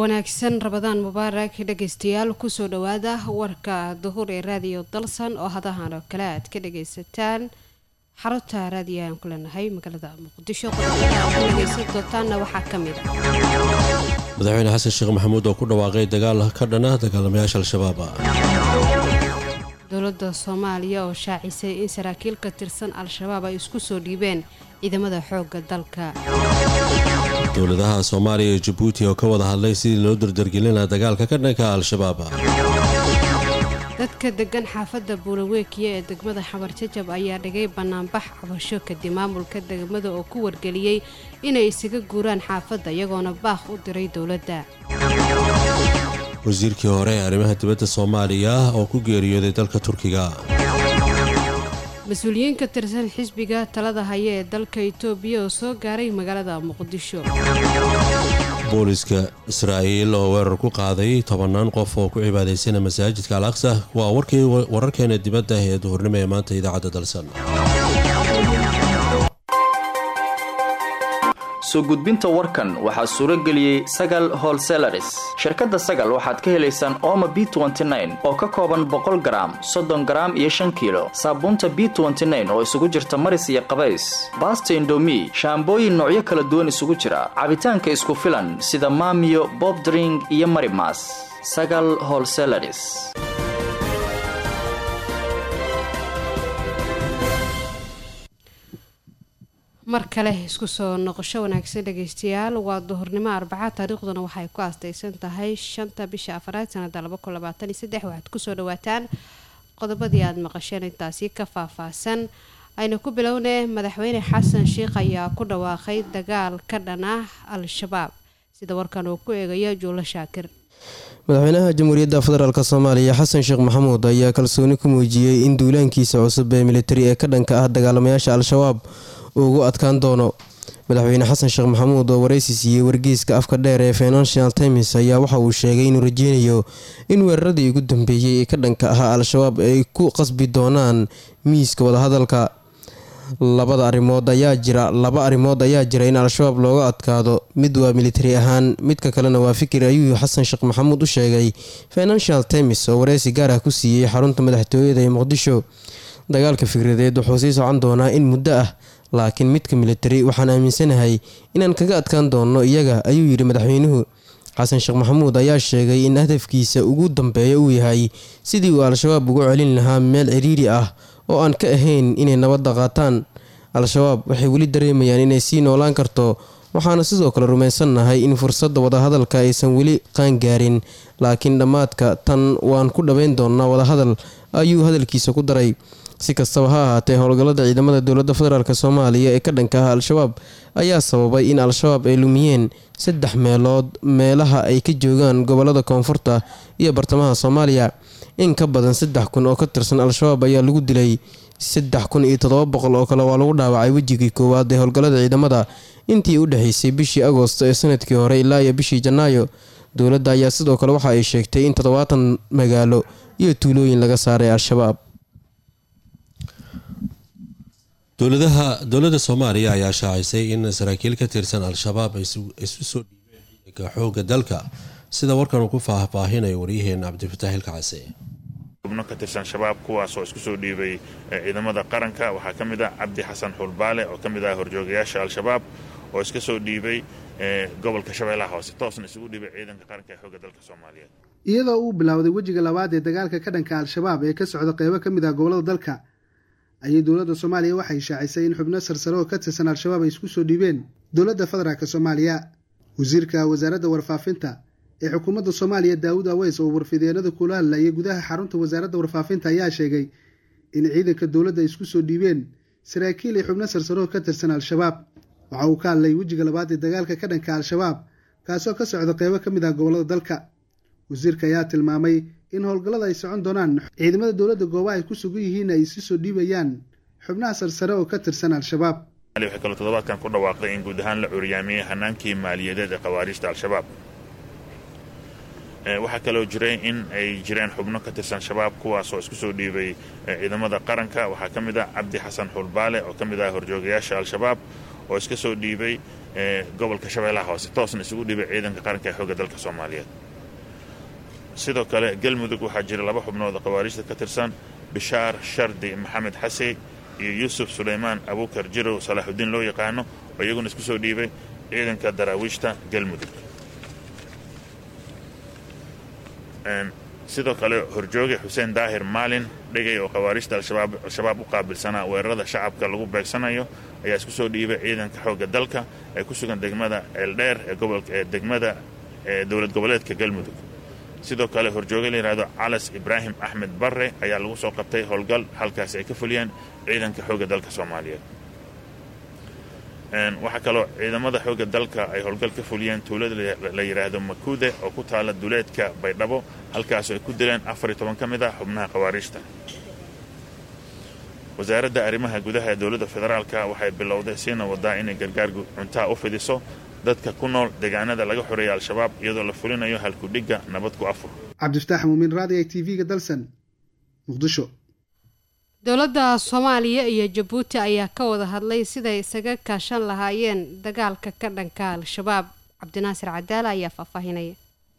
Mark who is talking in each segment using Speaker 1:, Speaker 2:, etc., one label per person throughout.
Speaker 1: wanaagsan Ramadaan Mubaarak dhageystayaal ku soo dhawaada warka duhur ee raadiyo dalsan oo hadahan oo kale aad ka dhageysataan xarunta raadiyaha aan ku leenahay magaalada Muqdisho qodobada waxaa kamid ah
Speaker 2: madaxweyne xasan sheekh maxamuud oo ku dhawaaqay dagaal ka dhana dagaalamayaasha al-shabaab
Speaker 1: dowladda Soomaaliya oo shaacisay in saraakiil ka tirsan al-shabaab ay isku soo dhiibeen ciidamada xoogga dalka
Speaker 2: dowladaha Soomaaliya iyo Djibouti oo ka wada hadlay sidii loo dardargelin dagaalka ka dhanka al-shabaab
Speaker 1: dadka degan xaafadda Buulaweekiye ee degmada Xamar Jajab ayaa dhigay banaanbax cabasho kadib maamulka degmada oo ku wargeliyay inay isaga guuraan xaafadda iyagoona baaq u diray dowladda
Speaker 2: wasiirkii hore ee arrimaha dibadda Soomaaliya oo ku geeriyooday dalka Turkiga
Speaker 1: mas-uuliyiin ka tirsan xisbiga talada haya ee dalka Itoobiya oo soo gaaray magaalada Muqdisho
Speaker 2: booliska Israa'iil oo weerar ku qaaday 10 qof oo ku cibaadeysanaya masaajidka Al-Aqsa waa wararkeena dibadda ee duhurnimo ee maanta idaacadda dalsan
Speaker 3: soo gudbinta warkan waxaa suuro geliyay Sagal Wholesalers shirkadda Sagal waxaad ka helaysaan Omo B29 oo ka kooban 100 gram 30 gram iyo 5 kilo saabuunta B29 oo isugu jirta maris iyo qabays baasto indomie shaambooyin noocyo kala duwan isugu jira cabitaanka isku filan sida Maamiyo Bob Drink iyo Marimas Sagal Wholesalers
Speaker 1: mar kale isku soo noqosho wanaagsan dhageystayaal waa duhurnimo Arbaca taariikhduna waxay ku aastaysan tahay 5 bisha Afraad sanada 2023 waxaad ku soo dhawaataan qodobadii aad maqasheen intaasi ka faahfaahsan ayna ku bilownay madaxweyne xasan sheekh ayaa ku dhawaaqay dagaal ka dhana al-shabaab sida warkan uu ku eegayo Juulo Shaakir
Speaker 4: madaxweynaha jamhuuriyadda federaalka Soomaaliya xasan sheekh maxamuud ayaa kalsooni ku muujiyay in duulaankiisa cusub ee militari ee ka dhanka ah dagaalamayaasha al-shabaab ugu adkaan doono madaxweyne xasan sheekh maxamuud oo wareysi siiyay wargeyska afka dheer ee Financial Times ayaa waxa uu sheegay inuu rajeynayo in weeraradii ugu dambeeyay ee ka dhanka ah al-shabaab ay ku qasbi doonaan miiska wada hadalka laba arrimood ayaa jira in al-shabaab looga adkaado mid waa military ahaan midka kalena waa fikir ayuu xasan sheekh maxamuud u sheegay Financial Times oo wareysi gaar ah ku siiyay xarunta madaxtooyada ee Muqdisho dagaalka fikradeed wuxuu sii socon doonaa in muddo ah laakiin midka military waxaan aaminsanahay inaan kaga adkaan doono iyaga ayuu yiri madaxweynuhu xasan sheekh maxamuud ayaa sheegay in hadafkiisa ugu dambeeya uu yahay sidii uu al-shabaab ugu celin lahaa meel ciriiri ah oo aan ka ahayn inay nabadda qaataan al-shabaab waxay weli dareemayaan inay sii noolaan karto waxaana sidoo kale rumaysannahay in fursadda wadahadalka aysan weli qaangaarin laakiin dhammaadka tan waan ku dhaweyn doonaa wadahadal ayuu hadalkiisa ku daray si kastaba ha ahaatee howlgallada ciidamada dowladda federaalk Soomaaliya ee ka dhanka ah al-shabaab ayaa sababay in al-shabaab ay lumiyeen 3 meelaha ay ka joogaan gobolada koonfurta iyo bartamaha Soomaaliya in ka badan 3,000 oo ka tirsan al-shabaab ayaa lagu dilay 3,700 oo kale waa lagu dhaawacay wajigii koowaad ee howlgallada ciidamada intii u dhaxaysay bishii Agoosto ee sanadkii hore ilaa iyo bishii Janaayo dowladda ayaa sidoo kale waxa ay sheegtay in 70 magaalo iyo tuulooyin laga saaray al-shabaab
Speaker 2: dowladda Soomaaliya ayaa shaacisay in saraakiil ka tirsan al-shabaab ay isu soo dhiibeen ciidanka xoogga dalka sida warkan uu ku faahfaahinayo wariyaheen Cabdifataax Ilkacase
Speaker 5: xubno ka tirsan shabaab kuwaas oo isku soo dhiibay ciidamada qaranka waxaa ka mid ah Cabdi Xasan Xulbaale oo ka mid ah horjoogayaasha al-shabaab oo iska soo dhiibay gobolka Shabeellaha Hoose toosna isugu dhiibay ciidanka qaranka ee xoogga dalka Soomaaliyeed
Speaker 6: iyadoo uu bilowday wajiga labaad ee dagaalka ka dhanka al-shabaab ee ka socda qaybo ka mid ah gobolada dalka ayay dowladda Soomaaliya waxay shaacisay in xubno sarsare oo ka tirsan al-shabaab ay isku soo dhiibeen dowladda federaalka Soomaaliya wasiirka wasaaradda warfaafinta ee xukuumadda Soomaaliya Daawud Aweys oo warfideenada kula hadlayay gudaha xarunta wasaaradda warfaafinta ayaa sheegay in ciidanka dowladda isku soo dhiibeen saraakiil iyo xubno sarsare oo ka tirsan al-shabaab waxa uu ka hadlay wajiga labaad ee dagaalka ka dhanka al-shabaab kaasoo ka socda qaybo ka mid ah gobolada dalka wasiirka ayaa tilmaamay in howlgallada ay socon doonaan ciidamada dowladda goobaha ay ku sugan yihiin ay isu soo dhiibayaan xubnaha sarsare oo ka tirsan al-shabaab
Speaker 5: waxay kaloo toddobaadkan ku dhawaaqday in guud ahaan la curyaamiyey hanaankii maaliyadeed ee khawaarijta al-shabaab waxaa kaloo jiray in ay jireen xubno ka tirsan shabaab kuwaas oo isku soo dhiibay ciidamada qaranka waxaa ka mid ah Cabdi Xasan Xulbaale oo ka mid ah horjoogayaasha al-shabaab oo iska soo dhiibay gobolka shabeellaha hoose toosna isugu dhiibay ciidanka qaranka ee xoogga dalka soomaaliyeed. sidoo kale galmudug waxaa jira 2 xubnood oo khawaarijta ka tirsan, bishaar shardi maxamed xasey iyo yuusuf sulaymaan abuukar jirow salaaxudiin loo yaqaano, oo iyaguna isku soo dhiibay ciidanka daraawiishta galmudug. sidoo kale horjooge xuseen daahir maalin dhigay oo khawaarijta al-shabaab u qaabilsanaa weerarada shacabka lagu beegsanayo ayaa isku soo dhiibay ciidanka xoogga dalka ee ku sugan degmada eeldheer ee degmada dowlad goboleedka galmudug. sidoo kale horjooge la yidhaahdo calas ibraahim axmed barre ayaa lagu soo qabtay howlgal halkaasi ay ka fuliyeen ciidanka xoogga dalka soomaaliyeed. waxaa kaloo ciidamada xoogga dalka ay howlgal ka fuliyeen tuulada la yidhaahdo makuude oo ku taala duleedka baydhabo, halkaasoo ay ku dileen 14 ka mid ah xubnaha khawaarijta. wasaaradda arrimaha gudaha ee dowladda federaalka waxay bilowday siina wadaa inay gargaar cuntaa u fidiso dadka ku nool deegaanada laga xoreeyay al-shabaab iyadoo la fulinayo halkudhigga nabad ku afur.
Speaker 6: cabdifataax muumin raadiga TV-ga dalsan muqdisho.
Speaker 1: dowladda Soomaaliya iyo Jabuuti ayaa ka wada hadlay sida ay isaga kaashan lahaayeen dagaalka ka dhanka al-shabaab. Cabdinaasir Cadaala ayaa faahfaahinaya.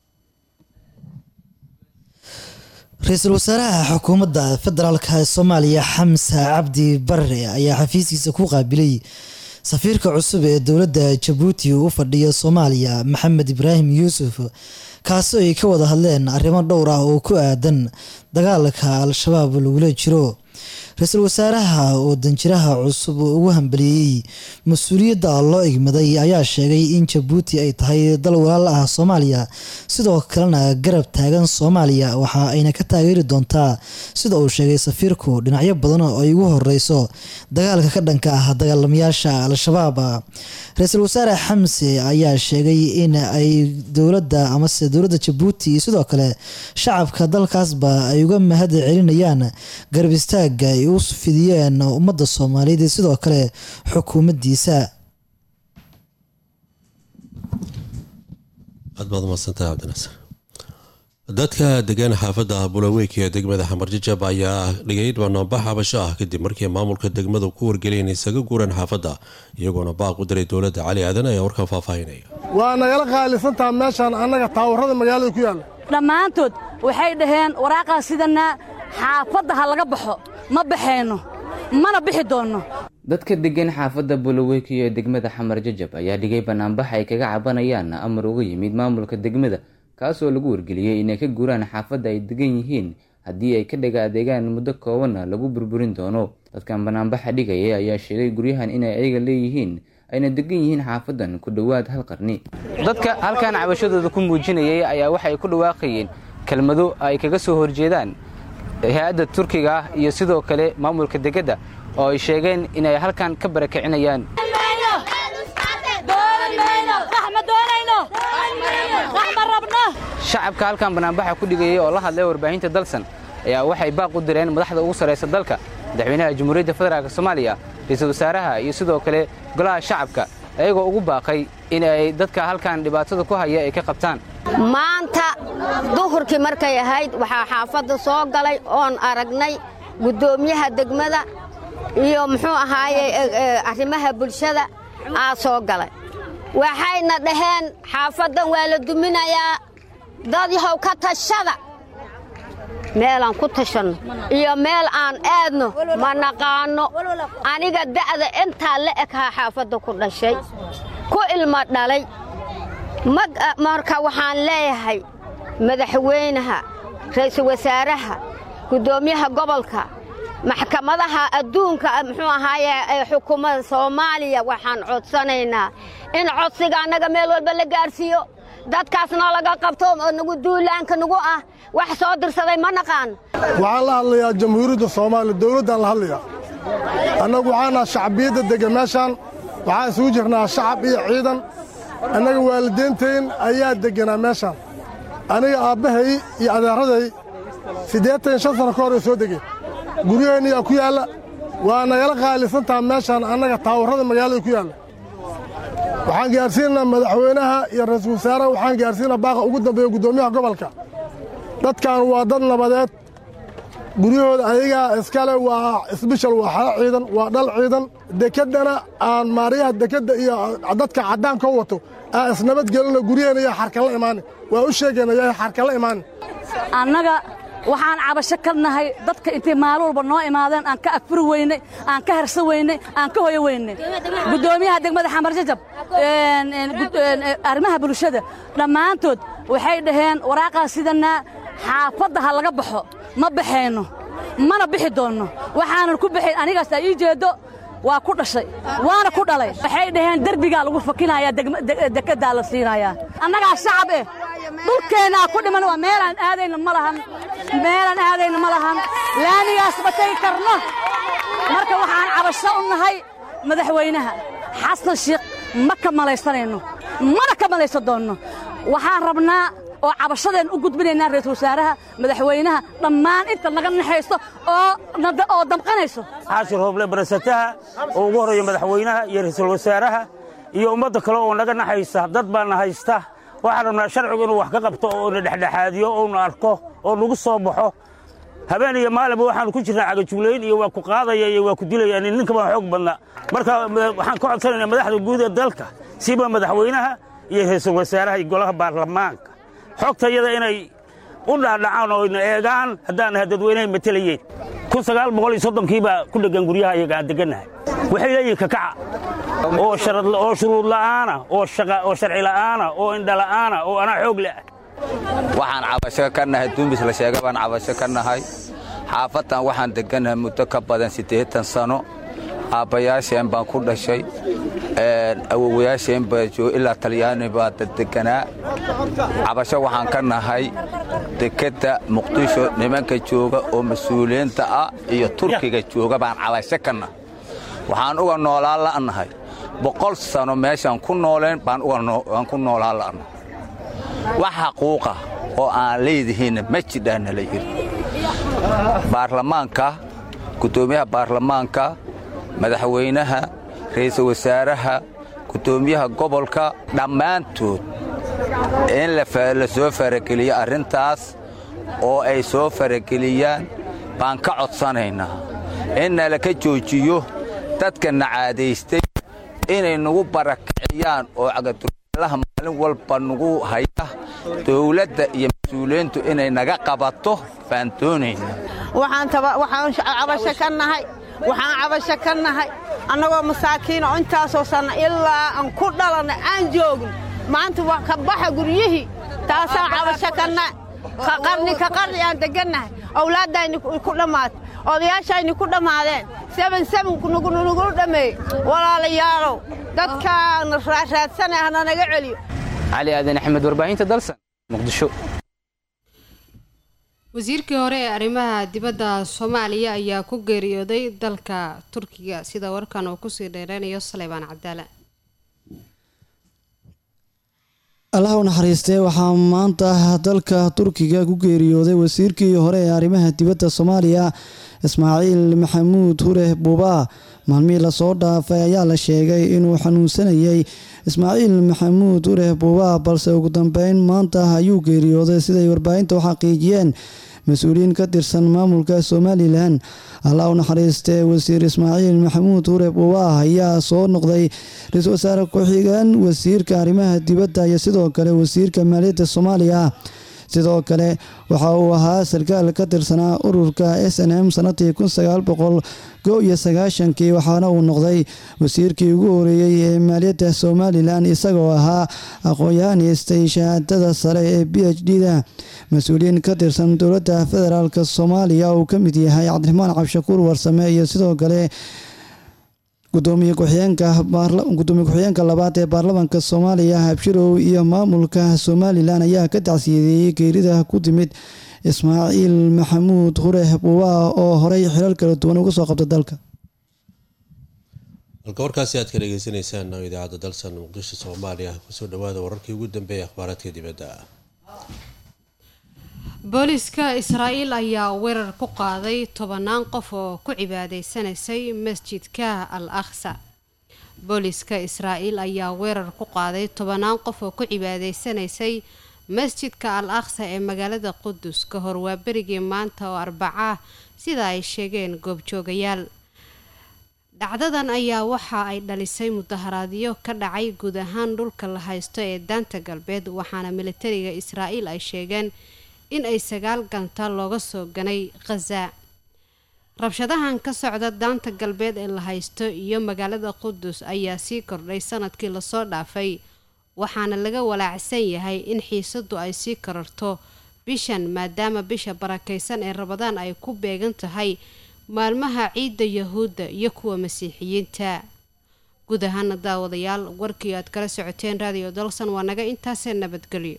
Speaker 7: Ra'iisul Wasaaraha Xukuumadda Federaalka Soomaaliya Xamse Cabdi Barre ayaa xafiiskiisa ku qaabilay safiirka cusub ee dowladda Jabuuti u fadhiya Soomaaliya Maxamed Ibraahim Yuusuf, kaasoo ay ka wada hadleen arrimo dhowr ah oo ku aadan dagaalka al-shabaab lagula jiro. Ra'iisul Wasaaraha oo danjiraha cusub ugu hambaliyay mas'uuliyadda loo igmaday ayaa sheegay in Jabuuti ay tahay dal walaal ah Soomaaliya, sidoo kalena garab taagan Soomaaliya waxa ayna ka taageeri doontaa sida uu sheegay safiirku dhinacyo badan oo ay ugu horeyso dagaalka ka dhanka ah dagaalamayaasha al-shabaab. Ra'iisul Wasaare Xamse ayaa sheegay in ay dowladda Jabuuti sidoo kale shacabka dalkaasba ay uga mahad celinayaan garab istaaga ay u fidiyeen ummadda Soomaaliyeed sidoo kale xukuumaddiisa.
Speaker 2: dadka degan xaafadda Bulaweyk ee degmada Xamarjajab ayaa dhigay bannaanbax cabasho ah kadib markii maamulka degmadu ku wargeliyeen isaga guuran xaafadda, iyagoona baaq u diray dowladda Cali Aadan ayaa warkan faahfaahinaya.
Speaker 8: waa nagala qaalisantaa meeshaan annaga taawarada magaalada ku yaala
Speaker 9: dhammaantood waxay dhaheen waraaqaa sidana xaafadda ha laga baxo, ma baxayno mana bixi doonno.
Speaker 10: dadka degan xaafadda Bulaweyk ee degmada Xamarjajab ayaa dhigay bannaanbax ay kaga cabanayaan amar uga yimid maamulka degmada, kaasoo lagu wargeliyay inay ka guuraan xaafadda ay degan yihiin haddii ay ka dhaga adeegaan muddo koobanna lagu burburin doono. dadkan bannaanbaxa dhigaya ayaa sheegay guryahan inay ayaga leeyihiin ayna degan yihiin xaafaddan ku dhowaad 1 qarni. dadka halkan cabashadooda ku muujinayay ayaa waxay ku dhawaaqayeen kelmado ay kaga soo horjeedaan hay'adda Turkiga iyo sidoo kale maamulka degmada oo ay sheegeen inay halkan ka barakicinayaan. shacabka halkan bannaanbaxa ku dhigayay oo la hadlay warbaahinta dalsan ayaa waxay baaq u direen madaxda ugu sareysa dalka, madaxweynaha Jamhuuriyadda Federaalka Soomaaliya, ra'iisul wasaaraha iyo sidoo kale golaha shacabka, ayagoo ugu baaqay in ay dadka halkan dhibaatada ku haya ay ka qabtaan.
Speaker 11: maanta duhurkii markay ahayd waxaa xaafadda soo galay oon aragnay gudoomiyaha degmada iyo muxuu ahaaye arrimaha bulshada soo galay. waxayna dhaheen xaafaddan waa la duminayaa, dad yahow ka tashada. meelaan ku tashanno iyo meel aan aadno ma naqaano. aniga da'da intaa la ekaha xaafadda ku dhashay, ku ilmo dhalay. marka waxaan leeyahay madaxweynaha, ra'iisul wasaaraha, gudoomiyaha gobolka, maxkamadaha adduunka muxuu ahaaye xukuumadda Soomaaliya waxaan codsanaynaa in codsiga annaga meel walba la gaarsiiyo, dadkaasna laga qabto oo nagu duulaanka nagu ah wax soo dirsaday ma naqaan.
Speaker 8: waxaan la hadlayaa jamhuuriyadda Soomaaliya, dowladdan la hadlayaa. annagu waxaana shacbiyadda degan meeshaan, waxaan isugu jirnaa shacab iyo ciidan. annaga waalidiintayn ayaa deganaa meeshaan. aniga aabbahay iyo adeeraday 85 sano ka hor ay soo degeen. guryaheennyaa ku yaalla, waa nagala qaalisantaa meeshaan annaga taawarada magaalada ku yaalla. waxaan gaarsiinaa madaxweynaha iyo ra'iisul wasaaraha, waxaan gaarsiinaa baaqa ugu dambeeya gudoomiyaha gobolka. dadkan waa dad nabadeed, guryahooda ayagaa iskale waa isbishal waa xero ciidan waa dhal ciidan dekeddana aan maariyaha dekedda iyo dadka caddaanka u wato aan isnabadgelino guryaheena yaa xarkala imaanin waa u sheegayna yaa xarkala imaanin
Speaker 9: annaga waxaan cabasho ka nahay dadka intay maalin walba noo imaadeen aan ka afuri weynay aan ka harsan weynay aan ka hoyo weynay guddoomiyaha degmada xamar jajab arrimaha bulshada dhammaantood waxay dhaheen waraaqaa sidanaa xaafadda ha laga baxo ma baxayno mana bixi doonno waxaanan ku bixin anigaas aa ii jeeddo waa ku dhashay waana ku dhalay waxay dhaheen derbigaa lagu fakinayaa dekeddaa la siinayaa annagaa shacab eh dhulkeennaa ku dhiman waa meelaan aadayna ma lahan laamigaas ma tegi karno marka waxaan cabasho u nahay madaxweynaha xasan sheekh ma ka malaysanayno mana ka malaysan doonno waxaan rabnaa oo cabashadeen u gudbinaynaa ra'iisul wasaaraha madaxweynaha dhammaan inta naga naxaysto oo damqanayso
Speaker 12: xaashir hooble barasataha oo ugu horeeya madaxweynaha iyo ra'iisul wasaaraha iyo ummadda kale oo naga naxaysa dad baana haysta waxaan rabnaa sharcigu inuu wax ka qabto oo na dhexdhexaadiyo oo na arko oo nagu soo baxo habeen iyo maalinba waxaanu ku jirnaa cagajuulayn iyo waa ku qaadaya iyo waa ku dilayaan ninka baan xoog badnaa marka waxaan ka codsanaynaa madaxda guud ee dalka siba madaxweynaha iyo ra'iisul wasaaraha iyo golaha baarlamaanka xogtayada inay u dhaadhacaan oo ina eegaan haddaan nahay dadweynahay matalayeen 1930kii baa ku dheggan guryaha iyaga aan degannahay waxay leeyihiin kakaca oo shuruud la'aana oo sharci la'aana oo indha la'aana oo anaa xoog leh
Speaker 13: waxaan cabasho ka nahay duumis la sheegay baan cabasho ka nahay xaafaddan waxaan degannahay muddo ka badan 80 sano aabbayaasheen baan ku dhashay awowayaasheen baa jooga ilaa talyaani baa deganaa cabasho waxaan ka nahay dekedda muqdisho nimanka jooga oo mas-uuliyiinta ah iyo turkiga jooga baan cabasho ka nahay waxaan uga noolaan la'nahay 100 sano meeshaan ku nooleen baan ku noolaan la'nahay wax xaquuqa oo aan leedihiin ma jidhaana la yiri baarlamaanka guddoomiyaha baarlamaanka madaxweynaha ra'iisul wasaaraha guddoomiyaha gobolka dhammaantood in la soo farageliyo arrintaas oo ay soo farageliyaan baan ka codsanaynaa in nala ka joojiyo dadka nacaadaystay inay nagu barakiciyaan oo cagaduulaha maalin walba nagu haya dawladda iyo mas-uuliyiintu inay naga qabato baan doonaynaa
Speaker 14: waxaan cabasho ka nahay annagoo masaakiina oo intaasoo sanna ilaa aan ku dhalanna aan joogin maanta waa ka baxa guryihii taasaan cabasho ka nahay ka qarni aan degannahay awlaaddaayni ku dhammaatay odayaashayni ku dhammaadeen nagula dhammeeyey walaalayaalow dadkaana raadsanay hana naga celiyo
Speaker 10: cali aadan axmed warbaahinta dalsan muqdisho
Speaker 1: wasiirkii hore ee arrimaha dibadda Soomaaliya ayaa ku geeriyooday dalka Turkiga sida warkan uu ku sii dheereynayo Salebaan Cabdalle
Speaker 7: Allah u naxariistay waxaa maanta dalka Turkiga ku geeriyooday wasiirkii hore ee arrimaha dibadda Soomaaliya Ismaaciil Maxamuud Hure Buuba maalmihii la soo dhaafay ayaa la sheegay inuu xanuunsanayay Ismaaciil Maxamuud Hure Buuba balse ugu dambeyn maanta ayuu geeriyooday siday warbaahinta u xaqiijiyeen mas-uuliyiin ka tirsan maamulka Somaliland Allah u naxariistay wasiir Ismaaciil Maxamuud Hure Buuba ayaa soo noqday ra'iisul wasaare ku-xigeen wasiirka arrimaha dibadda iyo sidoo kale wasiirka maaliyadda Soomaaliya sidoo kale waxa uu ahaa sarkaal ka tirsanaa ururka SNM sanadii 1990 waxaana uu noqday wasiirkii ugu horeeyay ee maaliyadda Somaliland isagoo ahaa aqoon-yahan haystay shahaadada sare ee PhD-da mas-uuliyiin ka tirsan dowladda federaalka Soomaaliya uu ka mid yahay Cabdiraxmaan Cabshakuur Warsame iyo sidoo kale gudoomiye ku-xigeenka labaad ee baarlamaanka Soomaaliya Habshirow iyo maamulka Somaliland ayaa ka tacsiyeeyay geerida ku timid Ismaaciil Maxamuud Hure Buuba oo horey xilal kala duwan uga soo qabtay dalka.
Speaker 2: halka warkaasi aad ka dhageysanaysaan idaacadda dalsan muqdisho Soomaaliya kusoo dhawaada wararkii ugu dambeeyay akhbaaradka dibadda.
Speaker 1: booliska Israa'iil ayaa weerar ku qaaday 10 qof oo ku cibaadeysanayay masjidka Al-Aqsa. booliska Israa'iil ayaa weerar ku qaaday 10 qof oo ku cibaadeysanayay masjidka al aqsa ee magaalada qudus ka hor waa berigii maanta oo arbaca ah sida ay sheegeen goobjoogayaal. dhacdadan ayaa waxa ay dhalisay mudaharaadyo ka dhacay guud ahaan dhulka la haysto ee daanta galbeed, waxaana militariga Israa'iil ay sheegeen in ay 9 gantaal looga soo ganay Gaza. rabshadahan ka socda daanta galbeed ee la haysto iyo magaalada qudus ayaa sii kordhay sanadkii lasoo dhaafay, waxaana laga walaacsan yahay in xiisadu ay sii kororto bishan maadaama bisha barakaysan ee Ramadaan ay ku beegan tahay maalmaha ciidda Yahuudda iyo kuwa Masiixiyiinta. guud ahaan daawadayaal warkii aad kala socoteen Radio Dalsan waa naga intaasee nabadgelyo.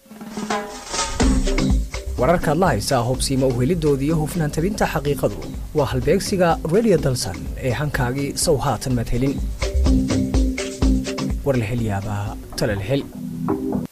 Speaker 15: wararka la haysta hubsiima u helidoodii hufnaan tabinta xaqiiqadu waa halbeegsiga Radio Dalsan ee hankaagii sow haatan mad helin war la hel yaabaa tala la hel